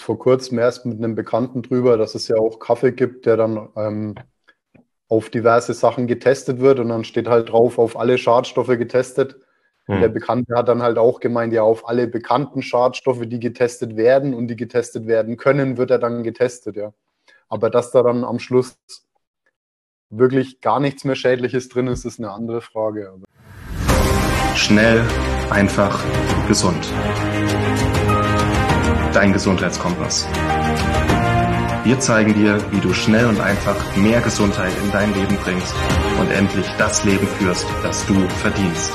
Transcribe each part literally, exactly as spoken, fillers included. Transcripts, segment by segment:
vor kurzem erst mit einem Bekannten drüber, dass es ja auch Kaffee gibt, der dann ähm, auf diverse Sachen getestet wird und dann steht halt drauf, auf alle Schadstoffe getestet. Und der Hm. Bekannte hat dann halt auch gemeint, ja, auf alle bekannten Schadstoffe, die getestet werden und die getestet werden können, wird er dann getestet, ja. Aber dass da dann am Schluss wirklich gar nichts mehr Schädliches drin ist, ist eine andere Frage. Aber Schnell, einfach, gesund. Dein Gesundheitskompass. Wir zeigen dir, wie du schnell und einfach mehr Gesundheit in dein Leben bringst und endlich das Leben führst, das du verdienst.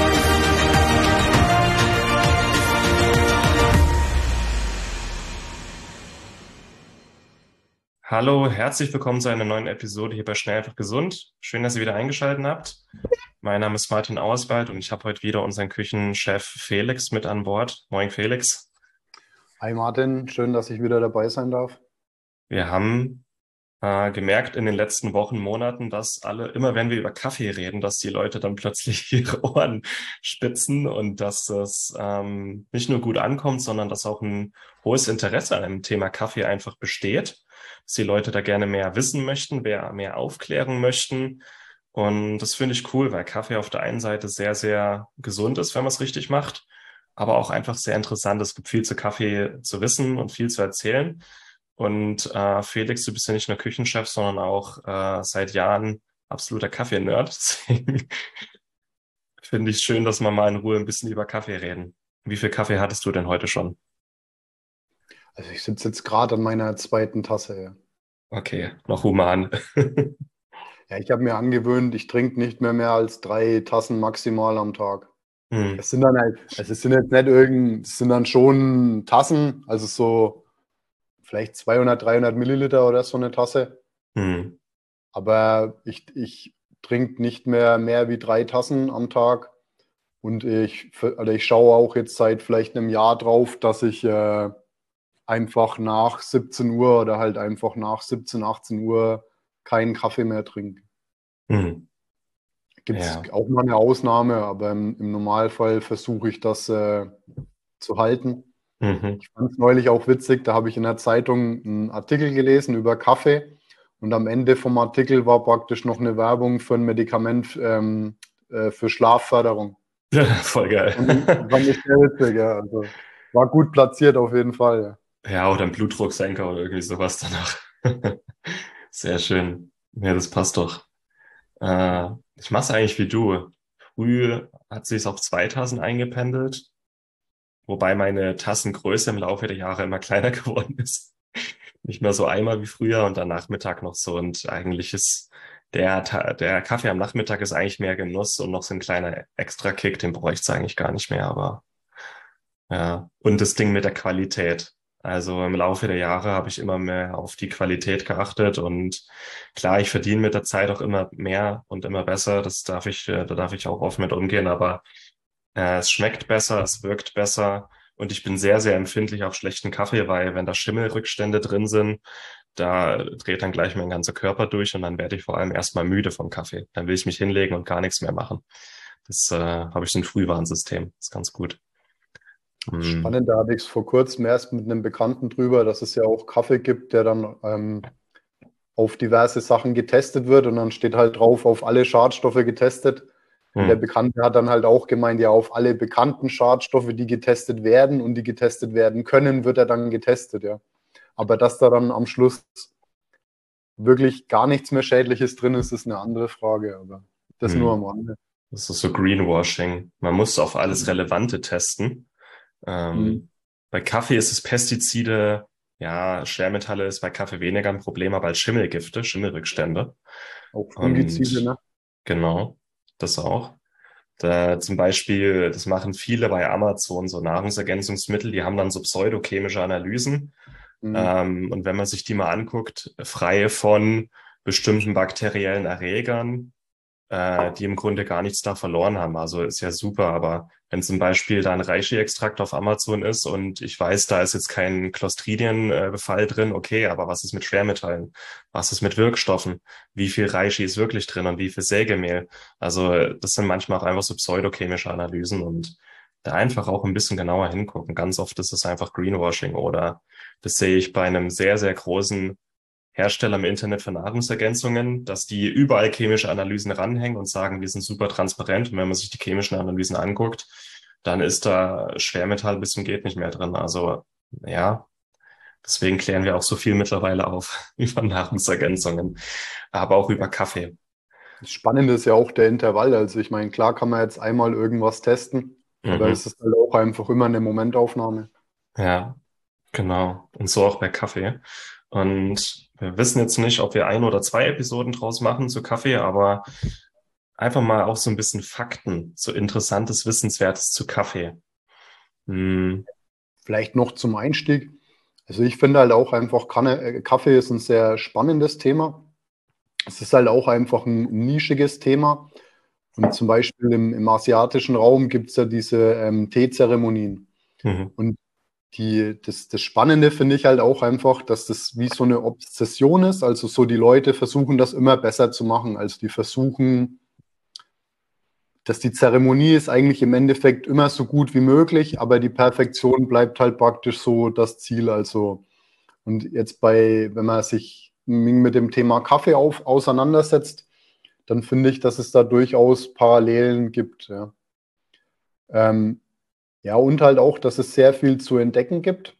Hallo, herzlich willkommen zu einer neuen Episode hier bei Schnell einfach gesund. Schön, dass ihr wieder eingeschaltet habt. Mein Name ist Martin Auerswald und ich habe heute wieder unseren Küchenchef Felix mit an Bord. Moin Felix. hi Martin, schön, dass ich wieder dabei sein darf. Wir haben äh, gemerkt in den letzten Wochen, Monaten, dass alle, immer wenn wir über Kaffee reden, dass die Leute dann plötzlich ihre Ohren spitzen und dass es ähm, nicht nur gut ankommt, sondern dass auch ein hohes Interesse an dem Thema Kaffee einfach besteht, dass die Leute da gerne mehr wissen möchten, mehr, mehr aufklären möchten. Und das finde ich cool, weil Kaffee auf der einen Seite sehr, sehr gesund ist, wenn man es richtig macht, aber auch einfach sehr interessant. Es gibt viel zu Kaffee zu wissen und viel zu erzählen. Und äh, Felix, du bist ja nicht nur Küchenchef, sondern auch äh, seit Jahren absoluter Kaffee-Nerd. Deswegen finde ich schön, dass wir mal in Ruhe ein bisschen über Kaffee reden. Wie viel Kaffee hattest du denn heute schon? Also ich sitze jetzt gerade an meiner zweiten Tasse. Ja, Okay, noch human. ja ich habe mir angewöhnt, ich trinke nicht mehr mehr als drei Tassen maximal am Tag. Hm, Es sind dann halt, also es sind jetzt nicht irgend, es sind dann schon Tassen, also so vielleicht zweihundert, dreihundert Milliliter oder so eine Tasse. hm, Aber ich, ich trinke nicht mehr mehr wie drei Tassen am Tag. Und ich, also ich schaue auch jetzt seit vielleicht einem Jahr drauf, dass ich äh, einfach nach siebzehn Uhr oder halt einfach nach siebzehn, achtzehn Uhr keinen Kaffee mehr trinke. hm. Gibt es Ja. auch mal eine Ausnahme, aber im, im Normalfall versuche ich das äh, zu halten. Mhm. Ich fand es neulich auch witzig, da habe ich in der Zeitung einen Artikel gelesen über Kaffee und am Ende vom Artikel war praktisch noch eine Werbung für ein Medikament ähm, äh, für Schlafförderung. Voll geil. Und das fand ich sehr witzig, ja. Also war gut platziert auf jeden Fall. Ja. Ja, oder ein Blutdrucksenker oder irgendwie sowas danach. Sehr schön. Ja, das passt doch. Äh, ich mache es eigentlich wie du. Früh hat sich auf zwei Tassen eingependelt, wobei meine Tassengröße im Laufe der Jahre immer kleiner geworden ist. Nicht mehr so einmal wie früher und dann Nachmittag noch so. Und eigentlich ist der, Ta- der Kaffee am Nachmittag ist eigentlich mehr Genuss und noch so ein kleiner Extra-Kick, den bräuchte es eigentlich gar nicht mehr, aber ja. Und das Ding mit der Qualität. Also im Laufe der Jahre habe ich immer mehr auf die Qualität geachtet und klar, ich verdiene mit der Zeit auch immer mehr und immer besser. Das darf ich, äh, da darf ich auch offen mit umgehen, aber äh, es schmeckt besser, es wirkt besser und ich bin sehr, sehr empfindlich auf schlechten Kaffee, weil wenn da Schimmelrückstände drin sind, da dreht dann gleich mein ganzer Körper durch und dann werde ich vor allem erstmal müde vom Kaffee. Dann will ich mich hinlegen und gar nichts mehr machen. Das äh, habe ich so ein Frühwarnsystem. Das ist ganz gut. Hm. Spannend, da hatte ich es vor kurzem erst mit einem Bekannten drüber, dass es ja auch Kaffee gibt, der dann ähm, auf diverse Sachen getestet wird und dann steht halt drauf, auf alle Schadstoffe getestet. Und der Hm. Bekannte hat dann halt auch gemeint, ja, auf alle bekannten Schadstoffe, die getestet werden und die getestet werden können, wird er dann getestet, ja. Aber dass da dann am Schluss wirklich gar nichts mehr Schädliches drin ist, ist eine andere Frage. Aber das nur Hm. am Rande. Das ist so Greenwashing. Man muss auf alles Relevante testen. Mhm. Ähm, bei Kaffee ist es Pestizide, ja, Schwermetalle ist bei Kaffee weniger ein Problem, aber als Schimmelgifte, Schimmelrückstände. Auch Fungizide, Und ne? genau, das auch. Da zum Beispiel, das machen viele bei Amazon, so Nahrungsergänzungsmittel, die haben dann so pseudochemische Analysen. Mhm. Ähm, und wenn man sich die mal anguckt, frei von bestimmten bakteriellen Erregern, äh, die im Grunde gar nichts da verloren haben. Also ist ja super, aber wenn zum Beispiel da ein Reishi-Extrakt auf Amazon ist und ich weiß, da ist jetzt kein Clostridienbefall drin, okay, aber was ist mit Schwermetallen? Was ist mit Wirkstoffen? Wie viel Reishi ist wirklich drin und wie viel Sägemehl? Also das sind manchmal auch einfach so pseudochemische Analysen und da einfach auch ein bisschen genauer hingucken. Ganz oft ist es einfach Greenwashing oder Das sehe ich bei einem sehr, sehr großen Hersteller im Internet für Nahrungsergänzungen, dass die überall chemische Analysen ranhängen und sagen, wir sind super transparent. Und wenn man sich die chemischen Analysen anguckt, dann ist da Schwermetall bis zum geht nicht mehr drin. Also ja, deswegen klären wir auch so viel mittlerweile auf über Nahrungsergänzungen, aber auch über Kaffee. Das Spannende ist ja auch der Intervall. Also ich meine, klar kann man jetzt einmal irgendwas testen, aber Mhm. es ist halt auch einfach immer eine Momentaufnahme. Ja, genau. Und so auch bei Kaffee. Und wir wissen jetzt nicht, ob wir ein oder zwei Episoden draus machen zu Kaffee, aber einfach mal auch so ein bisschen Fakten, so interessantes, Wissenswertes zu Kaffee. Hm. Vielleicht noch zum Einstieg. Also ich finde halt auch einfach, Kanne, äh, Kaffee ist ein sehr spannendes Thema. Es ist halt auch einfach ein nischiges Thema. Und zum Beispiel im, im asiatischen Raum gibt es ja diese ähm, Teezeremonien. Mhm. Und die, das, das Spannende finde ich halt auch einfach, dass das wie so eine Obsession ist. Also so die Leute versuchen das immer besser zu machen. Also die versuchen, dass die Zeremonie ist eigentlich im Endeffekt immer so gut wie möglich, aber die Perfektion bleibt halt praktisch so das Ziel. Also und jetzt bei, wenn man sich mit dem Thema Kaffee auf, auseinandersetzt, dann finde ich, dass es da durchaus Parallelen gibt. Ja. Ähm, ja, und halt auch, dass es sehr viel zu entdecken gibt,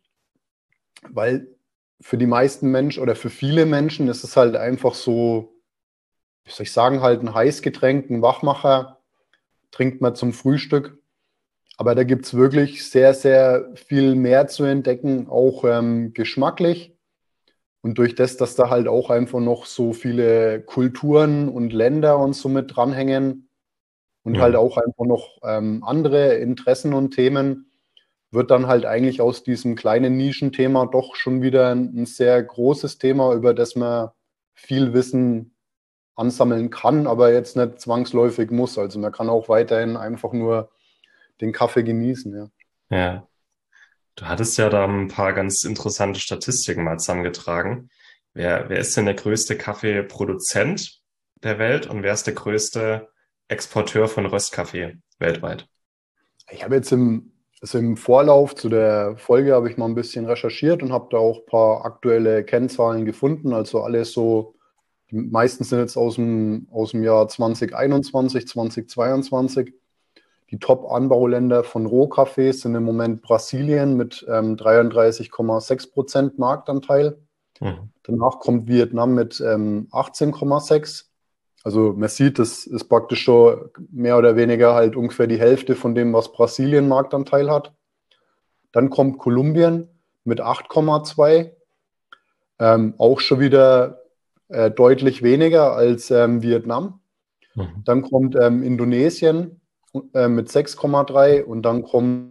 weil für die meisten Menschen oder für viele Menschen ist es halt einfach so, wie soll ich sagen, halt ein Heißgetränk, ein Wachmacher, trinkt man zum Frühstück. Aber da gibt es wirklich sehr, sehr viel mehr zu entdecken, auch ähm, geschmacklich. Und durch das, dass da halt auch einfach noch so viele Kulturen und Länder und so mit dranhängen und halt Mhm. auch einfach noch ähm, andere Interessen und Themen, wird dann halt eigentlich aus diesem kleinen Nischenthema doch schon wieder ein, ein sehr großes Thema, über das man viel Wissen ansammeln kann, aber jetzt nicht zwangsläufig muss. Also man kann auch weiterhin einfach nur den Kaffee genießen, ja. Ja, du hattest ja da ein paar ganz interessante Statistiken mal zusammengetragen. Wer, wer ist denn der größte Kaffeeproduzent der Welt und wer ist der größte Exporteur von Röstkaffee weltweit? Ich habe jetzt im, also im Vorlauf zu der Folge habe ich mal ein bisschen recherchiert und habe da auch ein paar aktuelle Kennzahlen gefunden. Also alles so, die meisten sind jetzt aus dem, aus dem Jahr zwanzig einundzwanzig, zwanzig zweiundzwanzig. Die Top-Anbauländer von Rohkaffee sind im Moment Brasilien mit ähm, dreiunddreißig Komma sechs Prozent Marktanteil. Mhm. Danach kommt Vietnam mit ähm, achtzehn Komma sechs. Also man sieht, das ist praktisch schon mehr oder weniger halt ungefähr die Hälfte von dem, was Brasilien Marktanteil hat. Dann kommt Kolumbien mit acht Komma zwei, ähm, auch schon wieder äh, deutlich weniger als ähm, Vietnam. Mhm. Dann kommt ähm, Indonesien äh, mit sechs Komma drei und dann kommt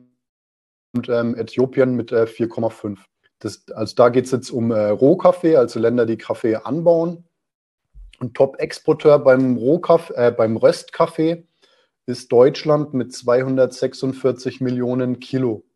ähm, Äthiopien mit äh, vier Komma fünf. Das, also da geht es jetzt um äh, Rohkaffee, also Länder, die Kaffee anbauen. Und Top-Exporteur beim Rohkaffee, äh, beim Röstkaffee ist Deutschland mit zweihundertsechsundvierzig Millionen Kilo.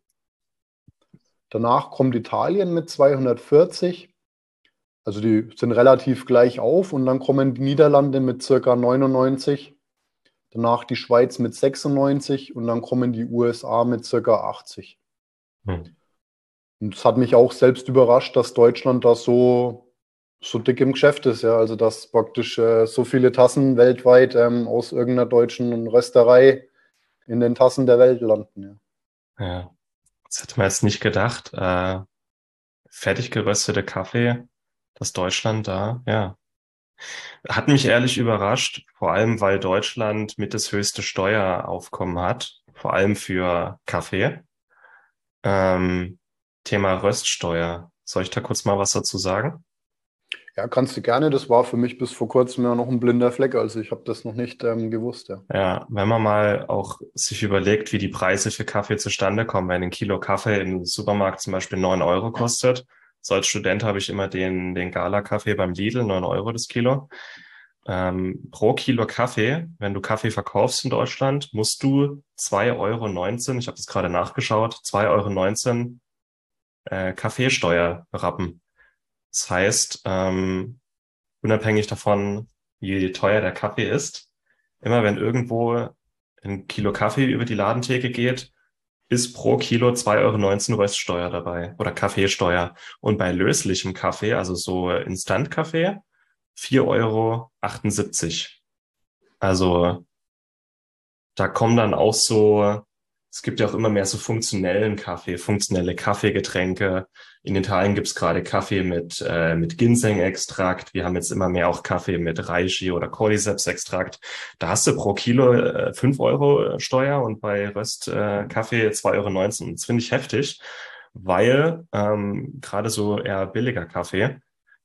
Danach kommt Italien mit zweihundertvierzig. Also die sind relativ gleich auf. Und dann kommen die Niederlande mit circa neunundneunzig. Danach die Schweiz mit sechsundneunzig und dann kommen die U S A mit circa achtzig. Mhm. Und es hat mich auch selbst überrascht, dass Deutschland da so, so dick im Geschäft ist. Ja. Also dass praktisch äh, so viele Tassen weltweit ähm, aus irgendeiner deutschen Rösterei in den Tassen der Welt landen. Ja. Ja, das hätte man jetzt nicht gedacht. Äh, fertig geröstete Kaffee, dass Deutschland da, ja. Hat mich ehrlich überrascht, vor allem weil Deutschland mit das höchste Steueraufkommen hat, vor allem für Kaffee. Ähm, Thema Röststeuer. Soll ich da kurz mal was dazu sagen? Ja, kannst du gerne. Das war für mich bis vor kurzem ja noch ein blinder Fleck. Also ich habe das noch nicht ähm, gewusst. Ja. Ja, wenn man mal auch sich überlegt, wie die Preise für Kaffee zustande kommen, wenn ein Kilo Kaffee im Supermarkt zum Beispiel neun Euro kostet. So als Student habe ich immer den, den Gala-Kaffee beim Lidl, neun Euro das Kilo. Ähm, pro Kilo Kaffee, wenn du Kaffee verkaufst in Deutschland, musst du zwei Euro neunzehn, ich habe das gerade nachgeschaut, zwei Euro neunzehn äh, Kaffeesteuer rappen. Das heißt, ähm, unabhängig davon, wie teuer der Kaffee ist, immer wenn irgendwo ein Kilo Kaffee über die Ladentheke geht, ist pro Kilo zwei Euro neunzehn Röststeuer dabei oder Kaffeesteuer. Und bei löslichem Kaffee, also so Instant-Kaffee, vier Euro achtundsiebzig. Also da kommen dann auch so, es gibt ja auch immer mehr so funktionellen Kaffee, funktionelle Kaffeegetränke. In Italien gibt's gerade Kaffee mit, äh, mit Ginseng-Extrakt. Wir haben jetzt immer mehr auch Kaffee mit Reishi oder Cordyceps-Extrakt. Da hast du pro Kilo äh, fünf Euro Steuer und bei Röstkaffee äh, Kaffee zwei Euro neunzehn. Das finde ich heftig, weil ähm, gerade so eher billiger Kaffee,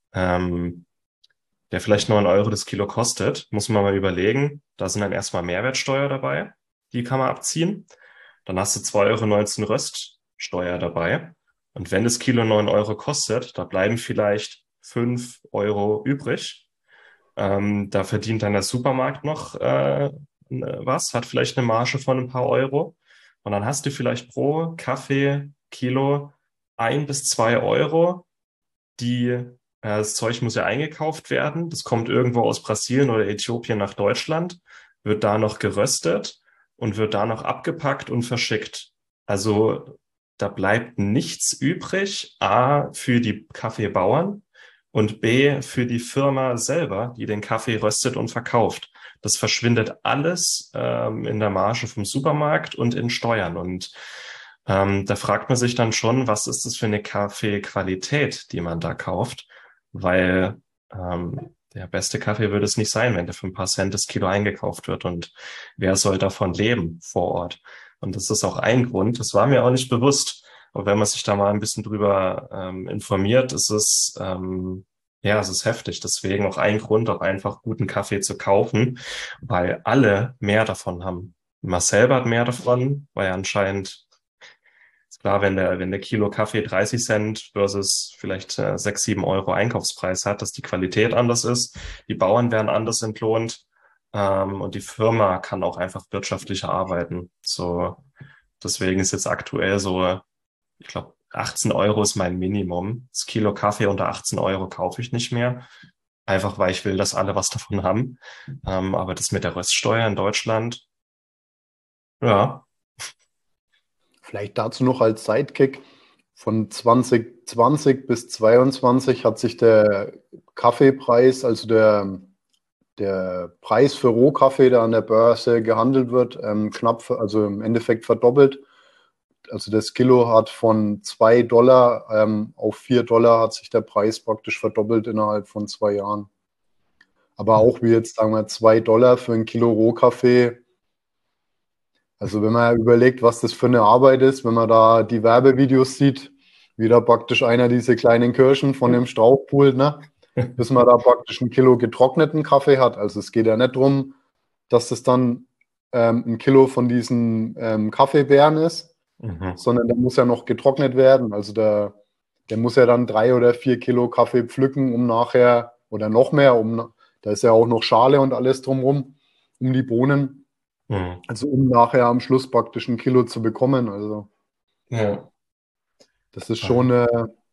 ähm, der vielleicht neun Euro das Kilo kostet, muss man mal überlegen. Da sind dann erstmal Mehrwertsteuer dabei, die kann man abziehen. Dann hast du zwei Euro neunzehn Röststeuer dabei. Und wenn das Kilo neun Euro kostet, da bleiben vielleicht fünf Euro übrig. Ähm, da verdient dann der Supermarkt noch äh, was, hat vielleicht eine Marge von ein paar Euro. Und dann hast du vielleicht pro Kaffee Kilo ein bis zwei Euro, die, äh, das Zeug muss ja eingekauft werden. Das kommt irgendwo aus Brasilien oder Äthiopien nach Deutschland, wird da noch geröstet und wird da noch abgepackt und verschickt. Also da bleibt nichts übrig, A, für die Kaffeebauern und B, für die Firma selber, die den Kaffee röstet und verkauft. Das verschwindet alles ähm, in der Marge vom Supermarkt und in Steuern. Und ähm, da fragt man sich dann schon, was ist das für eine Kaffeequalität, die man da kauft? Weil ähm, der beste Kaffee würde es nicht sein, wenn der für ein paar Cent das Kilo eingekauft wird. Und wer soll davon leben vor Ort? Und das ist auch ein Grund. Das war mir auch nicht bewusst. Aber wenn man sich da mal ein bisschen drüber ähm, informiert, ist es, ähm, ja, es ist heftig. Deswegen auch ein Grund, auch einfach guten Kaffee zu kaufen, weil alle mehr davon haben. Marcel hat mehr davon, weil er anscheinend, ist klar, wenn der, wenn der Kilo Kaffee dreißig Cent versus vielleicht äh, sechs, sieben Euro Einkaufspreis hat, dass die Qualität anders ist, die Bauern werden anders entlohnt, ähm, und die Firma kann auch einfach wirtschaftlicher arbeiten. So, deswegen ist jetzt aktuell so, ich glaube, achtzehn Euro ist mein Minimum. Das Kilo Kaffee unter achtzehn Euro kaufe ich nicht mehr. Einfach weil ich will, dass alle was davon haben. Ähm, aber das mit der Röststeuer in Deutschland, ja. Vielleicht dazu noch als Sidekick. Von zwanzig zwanzig bis zweiundzwanzig hat sich der Kaffeepreis, also der, der Preis für Rohkaffee, der an der Börse gehandelt wird, ähm, knapp, also im Endeffekt verdoppelt. Also das Kilo hat von zwei Dollar ähm, auf vier Dollar hat sich der Preis praktisch verdoppelt innerhalb von zwei Jahren. Aber auch wie jetzt, sagen wir, zwei Dollar für ein Kilo Rohkaffee. Also wenn man überlegt, was das für eine Arbeit ist, wenn man da die Werbevideos sieht, wie da praktisch einer diese kleinen Kirschen von dem Strauch pult, ne? Bis man da praktisch ein Kilo getrockneten Kaffee hat. Also es geht ja nicht darum, dass das dann ähm, ein Kilo von diesen ähm, Kaffeebeeren ist, Mhm. sondern der muss ja noch getrocknet werden. Also der, der muss ja dann drei oder vier Kilo Kaffee pflücken, um nachher, oder noch mehr, um, da ist ja auch noch Schale und alles drumherum, um die Bohnen. Mhm. Also um nachher am Schluss praktisch ein Kilo zu bekommen. Also Ja. das ist schon äh,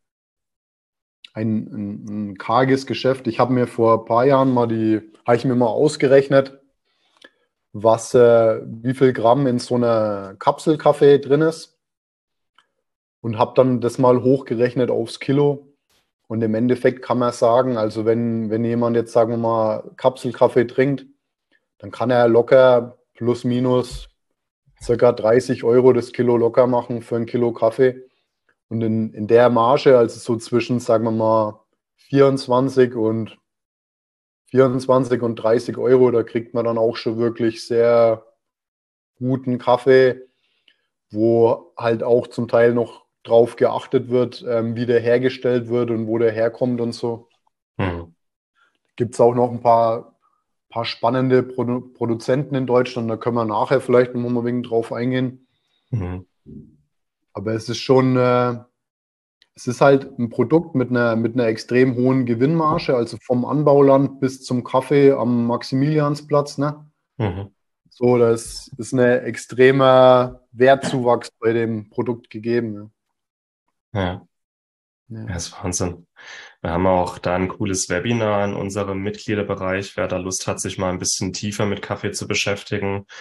ein, ein, ein karges Geschäft. Ich habe mir vor ein paar Jahren mal die, habe ich mir mal ausgerechnet, was, äh, wie viel Gramm in so einer Kapsel Kaffee drin ist und habe dann das mal hochgerechnet aufs Kilo. Und im Endeffekt kann man sagen, also wenn, wenn jemand jetzt, sagen wir mal, Kapselkaffee trinkt, dann kann er locker plus minus circa dreißig Euro das Kilo locker machen für ein Kilo Kaffee. Und in, in der Marge, also so zwischen, sagen wir mal, vierundzwanzig und vierundzwanzig und dreißig Euro, da kriegt man dann auch schon wirklich sehr guten Kaffee, wo halt auch zum Teil noch drauf geachtet wird, ähm, wie der hergestellt wird und wo der herkommt und so. Mhm. Gibt es auch noch ein paar, paar spannende Produ Produzenten in Deutschland, da können wir nachher vielleicht noch mal ein wenig drauf eingehen. Mhm. Aber es ist schon, äh, es ist halt ein Produkt mit einer, mit einer extrem hohen Gewinnmarge, also vom Anbauland bis zum Kaffee am Maximiliansplatz, ne? Mhm. So, das ist ein extremer Wertzuwachs bei dem Produkt gegeben. Ja. Ja. Ja, ist Wahnsinn. Wir haben auch da ein cooles Webinar in unserem Mitgliederbereich. Wer da Lust hat, sich mal ein bisschen tiefer mit Kaffee zu beschäftigen,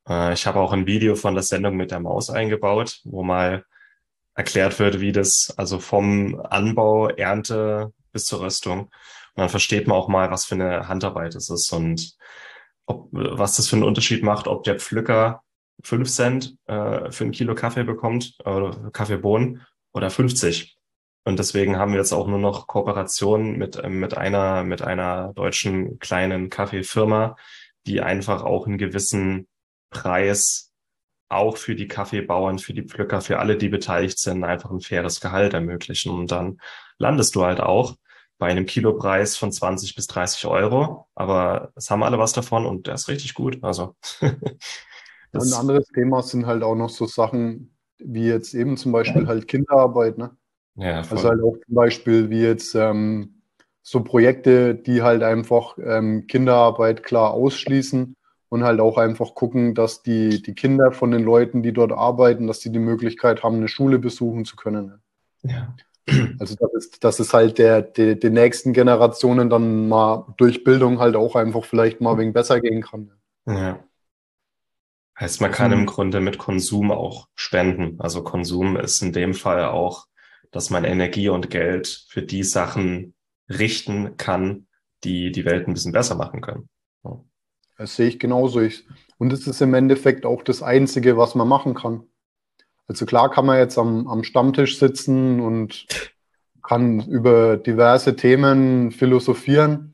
Äh, ich habe auch ein Video von der Sendung mit der Maus eingebaut, wo mal erklärt wird, wie das, also vom Anbau, Ernte bis zur Röstung. Und dann versteht man auch mal, was für eine Handarbeit es ist und ob, was das für einen Unterschied macht, ob der Pflücker fünf Cent äh, für ein Kilo Kaffee bekommt, oder Kaffeebohnen, oder fünfzig. Und deswegen haben wir jetzt auch nur noch Kooperationen mit, äh, mit einer, mit einer deutschen kleinen Kaffeefirma, die einfach auch einen gewissen Preis auch für die Kaffeebauern, für die Pflücker, für alle, die beteiligt sind, einfach ein faires Gehalt ermöglichen. Und dann landest du halt auch bei einem Kilopreis von zwanzig bis dreißig Euro. Aber es haben alle was davon und der ist richtig gut. Also Und ein anderes Thema sind halt auch noch so Sachen wie jetzt eben zum Beispiel halt Kinderarbeit, ne? Ja, voll. Also halt auch zum Beispiel wie jetzt ähm, so Projekte, die halt einfach ähm, Kinderarbeit klar ausschließen und halt auch einfach gucken, dass die, die Kinder von den Leuten, die dort arbeiten, dass die die Möglichkeit haben, eine Schule besuchen zu können. Ja. Also das ist, das ist halt der, der, den nächsten Generationen dann mal durch Bildung halt auch einfach vielleicht mal ein wenig besser gehen kann. Ja. Heißt, man kann im Grunde mit Konsum auch spenden. Also Konsum ist in dem Fall auch, dass man Energie und Geld für die Sachen richten kann, die die Welt ein bisschen besser machen können. Ja. Das sehe ich genauso. Ich, und es ist im Endeffekt auch das Einzige, was man machen kann. Also klar kann man jetzt am, am Stammtisch sitzen und kann über diverse Themen philosophieren,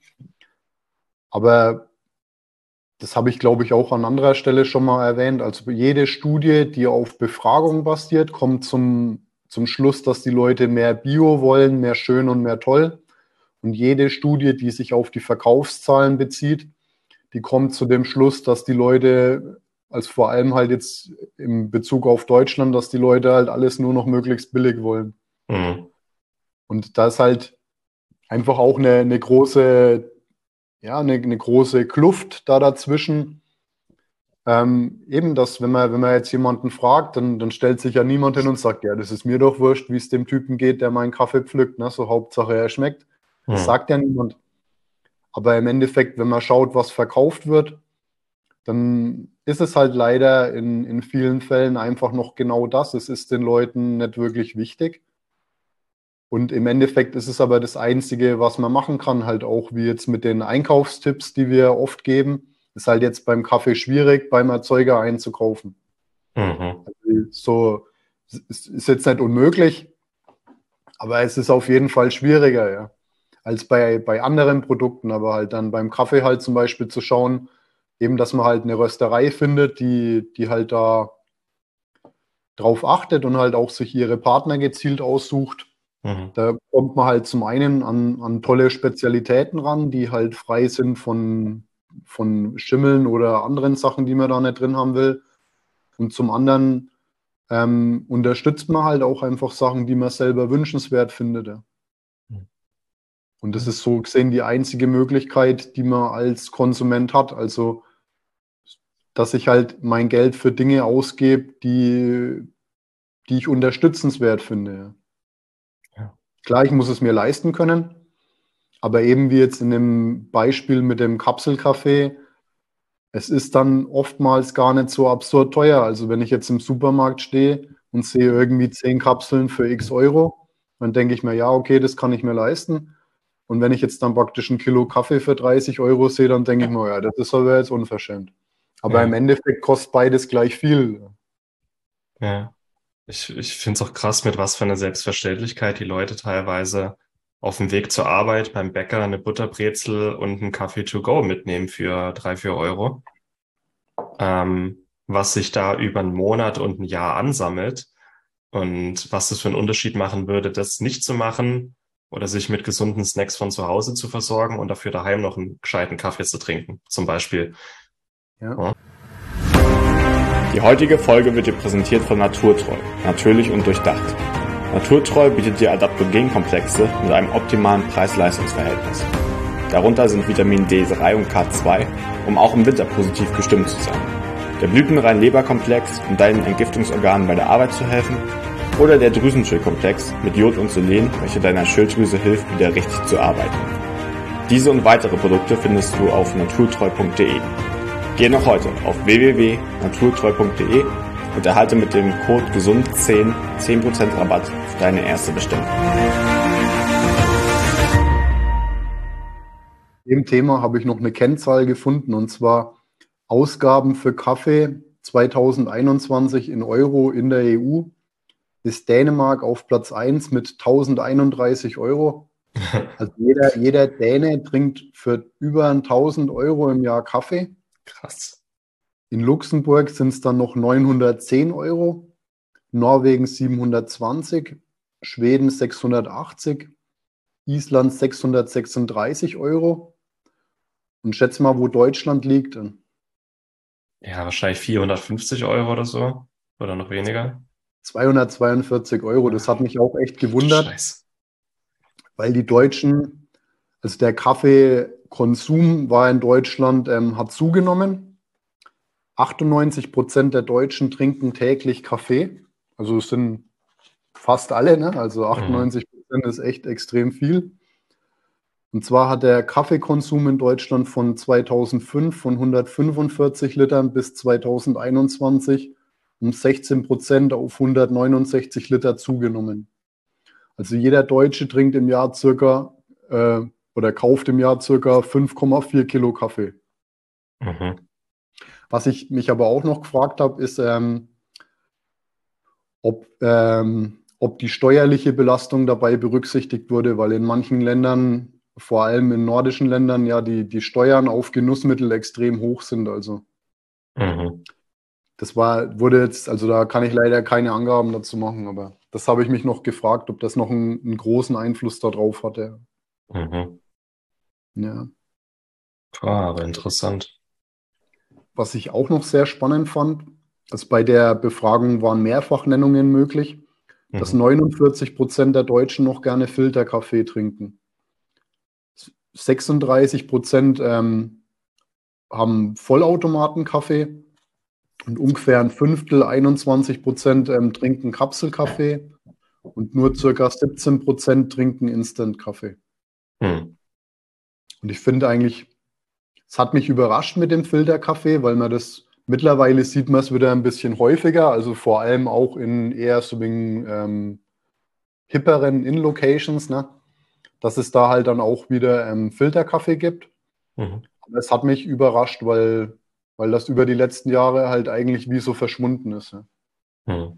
aber das habe ich, glaube ich, auch an anderer Stelle schon mal erwähnt. Also jede Studie, die auf Befragung basiert, kommt zum, zum Schluss, dass die Leute mehr Bio wollen, mehr schön und mehr toll. Und jede Studie, die sich auf die Verkaufszahlen bezieht, die kommt zu dem Schluss, dass die Leute, also vor allem halt jetzt im Bezug auf Deutschland, dass die Leute halt alles nur noch möglichst billig wollen. Mhm. Und da ist halt einfach auch eine, eine große, ja, eine, eine große Kluft da dazwischen. Ähm, eben, dass, wenn man, wenn man jetzt jemanden fragt, dann, dann stellt sich ja niemand hin und sagt, ja, das ist mir doch wurscht, wie es dem Typen geht, der meinen Kaffee pflückt, ne? So Hauptsache er schmeckt. Das Mhm. sagt ja niemand. Aber im Endeffekt, wenn man schaut, was verkauft wird, dann ist es halt leider in, in vielen Fällen einfach noch genau das. Es ist den Leuten nicht wirklich wichtig. Und im Endeffekt ist es aber das Einzige, was man machen kann, halt auch wie jetzt mit den Einkaufstipps, die wir oft geben. Ist halt jetzt beim Kaffee schwierig, beim Erzeuger einzukaufen. Mhm. Also so, es ist jetzt nicht unmöglich, aber es ist auf jeden Fall schwieriger, ja, als bei, bei anderen Produkten. Aber halt dann beim Kaffee halt zum Beispiel zu schauen, eben, dass man halt eine Rösterei findet, die, die halt da drauf achtet und halt auch sich ihre Partner gezielt aussucht. Mhm. Da kommt man halt zum einen an, an tolle Spezialitäten ran, die halt frei sind von, von Schimmeln oder anderen Sachen, die man da nicht drin haben will. Und zum anderen ähm, unterstützt man halt auch einfach Sachen, die man selber wünschenswert findet. Ja. Und das ist so gesehen die einzige Möglichkeit, die man als Konsument hat. Also, dass ich halt mein Geld für Dinge ausgebe, die, die ich unterstützenswert finde. Ja. Ja. Klar, ich muss es mir leisten können, aber eben wie jetzt in dem Beispiel mit dem Kapselkaffee, es ist dann oftmals gar nicht so absurd teuer. Also wenn ich jetzt im Supermarkt stehe und sehe irgendwie zehn Kapseln für x Euro, dann denke ich mir, ja, okay, das kann ich mir leisten. Und wenn ich jetzt dann praktisch ein Kilo Kaffee für dreißig Euro sehe, dann denke ich mir, ja, das ist aber jetzt unverschämt. Aber Ja. im Endeffekt kostet beides gleich viel. Ja. Ich, ich finde es auch krass, mit was für einer Selbstverständlichkeit die Leute teilweise auf dem Weg zur Arbeit beim Bäcker eine Butterbrezel und einen Kaffee to go mitnehmen für drei, vier Euro. Ähm, was sich da über einen Monat und ein Jahr ansammelt und was das für einen Unterschied machen würde, das nicht zu machen oder sich mit gesunden Snacks von zu Hause zu versorgen und dafür daheim noch einen gescheiten Kaffee zu trinken, zum Beispiel. Ja. Ja. Die heutige Folge wird dir präsentiert von Naturtreu, natürlich und durchdacht. Naturtreu bietet dir Adaptogenkomplexe mit einem optimalen Preis-Leistungs-Verhältnis. Darunter sind Vitamin D drei und K zwei, um auch im Winter positiv gestimmt zu sein. Der Blütenrein-Leberkomplex, um deinen Entgiftungsorganen bei der Arbeit zu helfen. Oder der Drüsenschildkomplex mit Jod und Selen, welcher deiner Schilddrüse hilft, wieder richtig zu arbeiten. Diese und weitere Produkte findest du auf naturtreu punkt de. Geh noch heute auf w w w punkt naturtreu punkt d e und erhalte mit dem Code gesund zehn zehn Prozent Rabatt für deine erste Bestellung. Dem Thema habe ich noch eine Kennzahl gefunden, und zwar Ausgaben für Kaffee zwanzig einundzwanzig in Euro in der E U ist Dänemark auf Platz eins mit tausendeinunddreißig Euro. Also jeder, jeder Däne trinkt für über tausend Euro im Jahr Kaffee. Krass. In Luxemburg sind es dann noch neunhundertzehn Euro, Norwegen siebenhundertzwanzig, Schweden sechshundertachtzig, Island sechshundertsechsunddreißig Euro. Und schätze mal, wo Deutschland liegt. Ja, wahrscheinlich vierhundertfünfzig Euro oder so. Oder noch weniger. zweihundertzweiundvierzig Euro. Das hat mich auch echt gewundert. Scheiße. Weil die Deutschen, also der Kaffeekonsum war in Deutschland, ähm, hat zugenommen. achtundneunzig Prozent der Deutschen trinken täglich Kaffee. Also es sind fast alle, ne? Also achtundneunzig Prozent ist echt extrem viel. Und zwar hat der Kaffeekonsum in Deutschland von zweitausendfünf von hundertfünfundvierzig Litern bis zweitausendeinundzwanzig um sechzehn Prozent auf hundertneunundsechzig Liter zugenommen. Also jeder Deutsche trinkt im Jahr circa äh, oder kauft im Jahr circa fünf Komma vier Kilo Kaffee. Mhm. Was ich mich aber auch noch gefragt habe, ist, ähm, ob, ähm, ob die steuerliche Belastung dabei berücksichtigt wurde, weil in manchen Ländern, vor allem in nordischen Ländern, ja die, die Steuern auf Genussmittel extrem hoch sind. Also Mhm. das war, wurde jetzt, also da kann ich leider keine Angaben dazu machen, aber das habe ich mich noch gefragt, ob das noch einen, einen großen Einfluss darauf hatte. Mhm. Ja. Ah, aber interessant. Was ich auch noch sehr spannend fand, also bei der Befragung waren Mehrfachnennungen möglich, dass Mhm. neunundvierzig Prozent der Deutschen noch gerne Filterkaffee trinken. sechsunddreißig Prozent ähm, haben Vollautomatenkaffee und ungefähr ein Fünftel, einundzwanzig Prozent ähm, trinken Kapselkaffee und nur circa siebzehn Prozent trinken Instant-Kaffee. Mhm. Und ich finde eigentlich, es hat mich überrascht mit dem Filterkaffee, weil man das, mittlerweile sieht man es wieder ein bisschen häufiger, also vor allem auch in eher so wegen, ähm, hipperen In-Locations, ne? Dass es da halt dann auch wieder ähm, Filterkaffee gibt. Mhm. Aber es hat mich überrascht, weil, weil das über die letzten Jahre halt eigentlich wie so verschwunden ist. Ja. Mhm.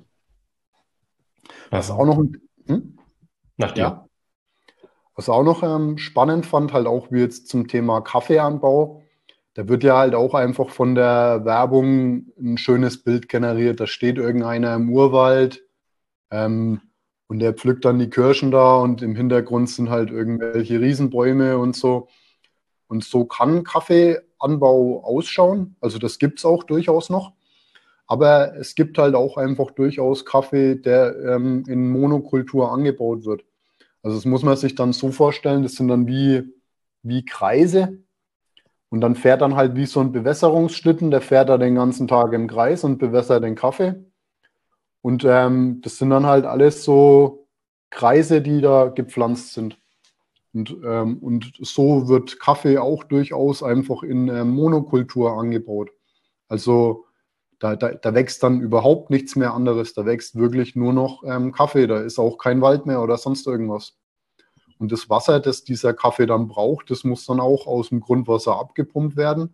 Was Also, auch noch, ein- hm? nach dir. Ja, was auch noch ähm, spannend fand, halt auch wie jetzt zum Thema Kaffeeanbau, da wird ja halt auch einfach von der Werbung ein schönes Bild generiert. Da steht irgendeiner im Urwald ähm, und der pflückt dann die Kirschen da und im Hintergrund sind halt irgendwelche Riesenbäume und so. Und so kann Kaffeeanbau ausschauen. Also das gibt es auch durchaus noch. Aber es gibt halt auch einfach durchaus Kaffee, der ähm, in Monokultur angebaut wird. Also das muss man sich dann so vorstellen, das sind dann wie, wie Kreise. Und dann fährt dann halt wie so ein Bewässerungsschlitten, der fährt da den ganzen Tag im Kreis und bewässert den Kaffee. Und ähm, das sind dann halt alles so Kreise, die da gepflanzt sind. Und, ähm, und so wird Kaffee auch durchaus einfach in ähm, Monokultur angebaut. Also da, da, da wächst dann überhaupt nichts mehr anderes. Da wächst wirklich nur noch ähm, Kaffee. Da ist auch kein Wald mehr oder sonst irgendwas. Und das Wasser, das dieser Kaffee dann braucht, das muss dann auch aus dem Grundwasser abgepumpt werden,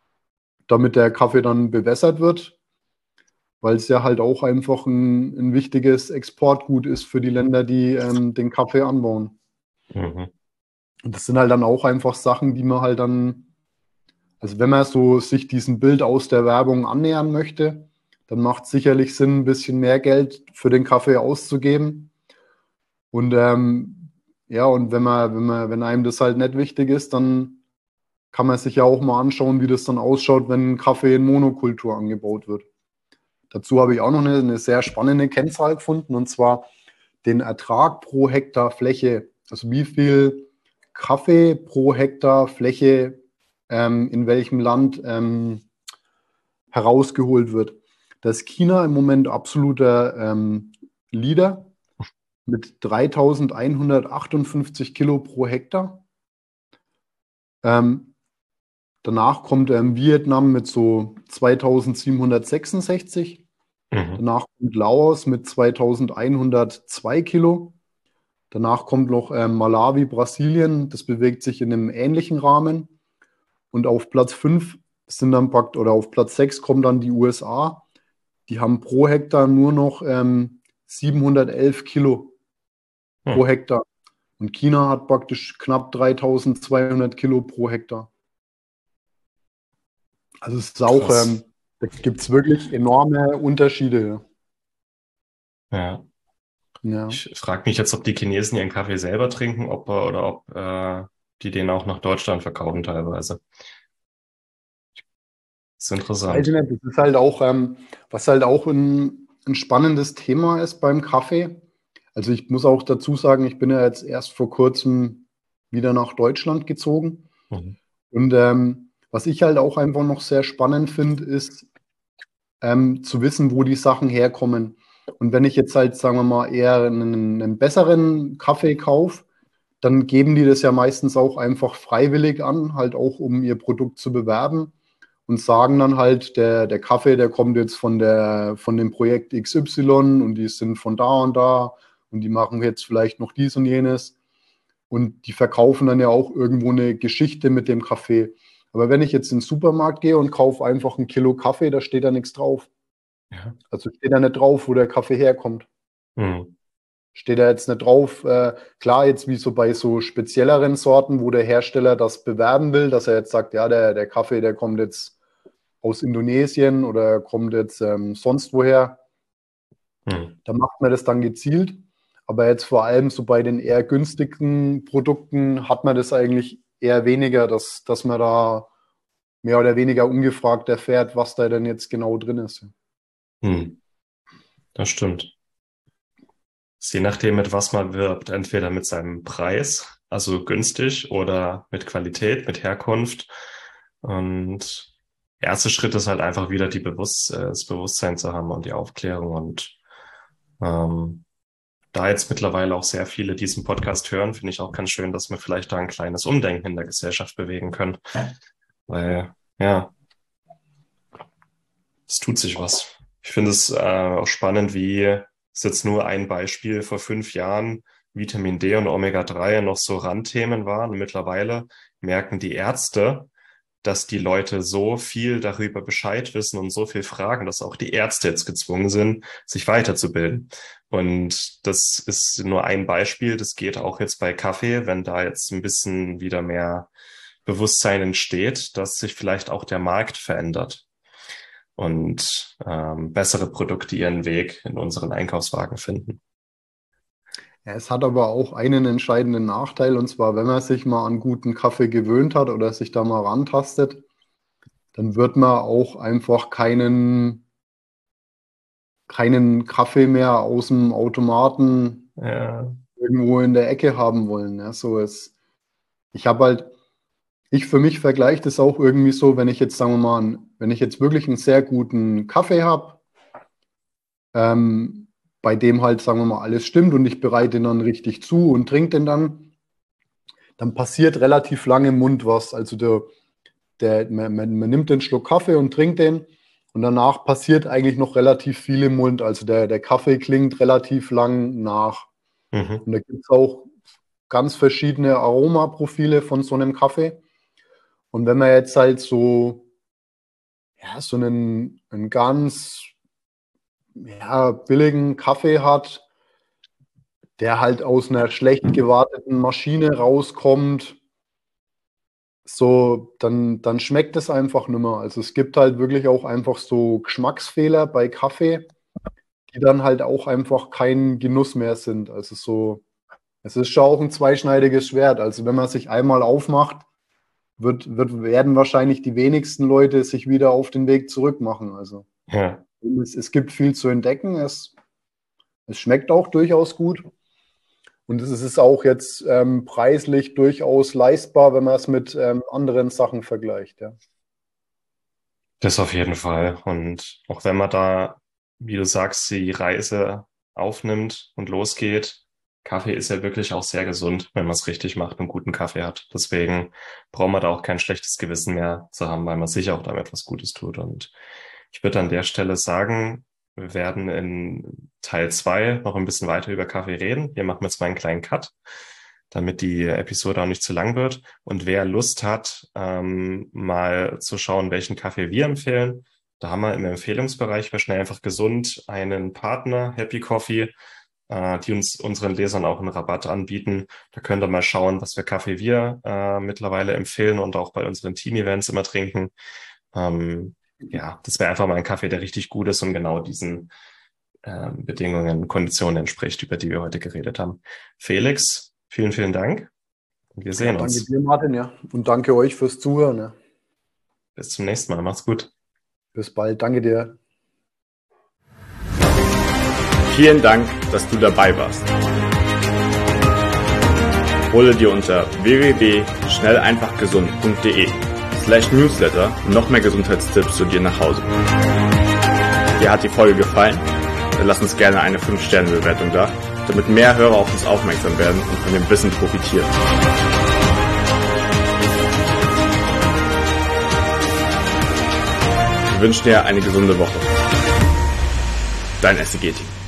damit der Kaffee dann bewässert wird, weil es ja halt auch einfach ein, ein wichtiges Exportgut ist für die Länder, die ähm, den Kaffee anbauen. Mhm. Und das sind halt dann auch einfach Sachen, die man halt dann, also wenn man so sich diesem Bild aus der Werbung annähern möchte, dann macht es sicherlich Sinn, ein bisschen mehr Geld für den Kaffee auszugeben. Und ähm, ja, und wenn man, wenn man, wenn einem das halt nicht wichtig ist, dann kann man sich ja auch mal anschauen, wie das dann ausschaut, wenn Kaffee in Monokultur angebaut wird. Dazu habe ich auch noch eine, eine sehr spannende Kennzahl gefunden, und zwar den Ertrag pro Hektar Fläche. Also wie viel Kaffee pro Hektar Fläche ähm, in welchem Land ähm, herausgeholt wird. Da ist China im Moment absoluter ähm, Leader mit dreitausendeinhundertachtundfünfzig Kilo pro Hektar. Ähm, Danach kommt ähm, Vietnam mit so zweitausendsiebenhundertsechsundsechzig. Mhm. Danach kommt Laos mit zweitausendeinhundertzwei Kilo. Danach kommt noch ähm, Malawi, Brasilien. Das bewegt sich in einem ähnlichen Rahmen. Und auf Platz fünf sind dann praktisch, oder auf Platz sechs kommen dann die U S A. Die haben pro Hektar nur noch ähm, siebenhundertelf Kilo pro Hm. Hektar. Und China hat praktisch knapp dreitausendzweihundert Kilo pro Hektar. Also es ist auch, Krass. ähm, da gibt es wirklich enorme Unterschiede. Ja. Ja. Ich frage mich jetzt, ob die Chinesen ihren Kaffee selber trinken, ob er- oder ob äh, die den auch nach Deutschland verkaufen teilweise. Ist Das weiß ich interessant. nicht. Das ist halt auch, ähm, was halt auch ein, ein spannendes Thema ist beim Kaffee. Also ich muss auch dazu sagen, ich bin ja jetzt erst vor kurzem wieder nach Deutschland gezogen. Mhm. Und ähm, was ich halt auch einfach noch sehr spannend finde, ist ähm, zu wissen, wo die Sachen herkommen. Und wenn ich jetzt halt, sagen wir mal, eher einen, einen besseren Kaffee kaufe, dann geben die das ja meistens auch einfach freiwillig an, halt auch um ihr Produkt zu bewerben und sagen dann halt, der, der Kaffee, der kommt jetzt von der, von dem Projekt X Y und die sind von da und da und die machen jetzt vielleicht noch dies und jenes. Und die verkaufen dann ja auch irgendwo eine Geschichte mit dem Kaffee. Aber wenn ich jetzt in den Supermarkt gehe und kaufe einfach ein Kilo Kaffee, da steht da nichts drauf. Ja. Also steht da nicht drauf, wo der Kaffee herkommt. Mhm. Steht da jetzt nicht drauf. Äh, klar, jetzt wie so bei so spezielleren Sorten, wo der Hersteller das bewerben will, dass er jetzt sagt, ja, der, der Kaffee, der kommt jetzt aus Indonesien oder kommt jetzt ähm, sonst woher. Mhm. Da macht man das dann gezielt. Aber jetzt vor allem so bei den eher günstigen Produkten hat man das eigentlich eher weniger, dass, dass man da mehr oder weniger ungefragt erfährt, was da denn jetzt genau drin ist. Mhm. Das stimmt. Ist je nachdem, mit was man wirbt, entweder mit seinem Preis, also günstig, oder mit Qualität, mit Herkunft. Und der erste Schritt ist halt einfach wieder die Bewusst äh, das Bewusstsein zu haben und die Aufklärung. Und ähm, da jetzt mittlerweile auch sehr viele diesen Podcast hören, finde ich auch ganz schön, dass wir vielleicht da ein kleines Umdenken in der Gesellschaft bewegen können. Weil, ja, es tut sich was. Ich finde es äh, auch spannend, wie ist jetzt nur ein Beispiel vor fünf Jahren Vitamin D und Omega drei noch so Randthemen waren. Und mittlerweile merken die Ärzte, dass die Leute so viel darüber Bescheid wissen und so viel fragen, dass auch die Ärzte jetzt gezwungen sind, sich weiterzubilden. Und das ist nur ein Beispiel. Das geht auch jetzt bei Kaffee, wenn da jetzt ein bisschen wieder mehr Bewusstsein entsteht, dass sich vielleicht auch der Markt verändert und ähm, bessere Produkte ihren Weg in unseren Einkaufswagen finden. Ja, es hat aber auch einen entscheidenden Nachteil, und zwar, wenn man sich mal an guten Kaffee gewöhnt hat oder sich da mal rantastet, dann wird man auch einfach keinen, keinen Kaffee mehr aus dem Automaten Ja. irgendwo in der Ecke haben wollen. Ja, so ist, ich habe halt, ich für mich vergleiche das auch irgendwie so, wenn ich jetzt, sagen wir mal, einen- wenn ich jetzt wirklich einen sehr guten Kaffee habe, ähm, bei dem halt, sagen wir mal, alles stimmt und ich bereite den dann richtig zu und trinke den dann, dann passiert relativ lange im Mund was. Also der, der, man, man, man nimmt den Schluck Kaffee und trinkt den und danach passiert eigentlich noch relativ viel im Mund. Also der, der Kaffee klingt relativ lang nach. Mhm. Und da gibt es auch ganz verschiedene Aromaprofile von so einem Kaffee. Und wenn man jetzt halt so, ja, so einen, einen ganz ja, billigen Kaffee hat, der halt aus einer schlecht gewarteten Maschine rauskommt, so, dann, dann schmeckt es einfach nicht mehr. Also es gibt halt wirklich auch einfach so Geschmacksfehler bei Kaffee, die dann halt auch einfach kein Genuss mehr sind. Also so, es ist schon auch ein zweischneidiges Schwert. Also wenn man sich einmal aufmacht, wird, wird, werden wahrscheinlich die wenigsten Leute sich wieder auf den Weg zurück machen. Also Ja. es, es gibt viel zu entdecken. Es, es schmeckt auch durchaus gut. Und es ist auch jetzt ähm, preislich durchaus leistbar, wenn man es mit ähm, anderen Sachen vergleicht. Ja. Das auf jeden Fall. Und auch wenn man da, wie du sagst, die Reise aufnimmt und losgeht, Kaffee ist ja wirklich auch sehr gesund, wenn man es richtig macht und guten Kaffee hat. Deswegen braucht man da auch kein schlechtes Gewissen mehr zu haben, weil man sich auch damit was Gutes tut. Und ich würde an der Stelle sagen, wir werden in Teil zwei noch ein bisschen weiter über Kaffee reden. Hier machen wir jetzt mal einen kleinen Cut, damit die Episode auch nicht zu lang wird. Und wer Lust hat, ähm, mal zu schauen, welchen Kaffee wir empfehlen, da haben wir im Empfehlungsbereich bei Schnell einfach gesund einen Partner, Happy Coffee, äh, die uns unseren Lesern auch einen Rabatt anbieten. Da könnt ihr mal schauen, was für Kaffee wir äh, mittlerweile empfehlen und auch bei unseren Team-Events immer trinken. Ähm, ja, das wäre einfach mal ein Kaffee, der richtig gut ist und genau diesen äh, Bedingungen, Konditionen entspricht, über die wir heute geredet haben. Felix, vielen, vielen Dank. Und wir sehen ja, uns. Danke dir, Martin, ja. Und danke euch fürs Zuhören. Ja. Bis zum nächsten Mal. Macht's gut. Bis bald. Danke dir. Vielen Dank, dass du dabei warst. Hole dir unter w w w punkt schnell einfach gesund punkt de slash newsletter noch mehr Gesundheitstipps zu dir nach Hause. Dir hat die Folge gefallen? Dann lass uns gerne eine fünf Sterne Bewertung da, damit mehr Hörer auf uns aufmerksam werden und von dem Wissen profitieren. Wir wünschen dir eine gesunde Woche. Dein S C G-Team.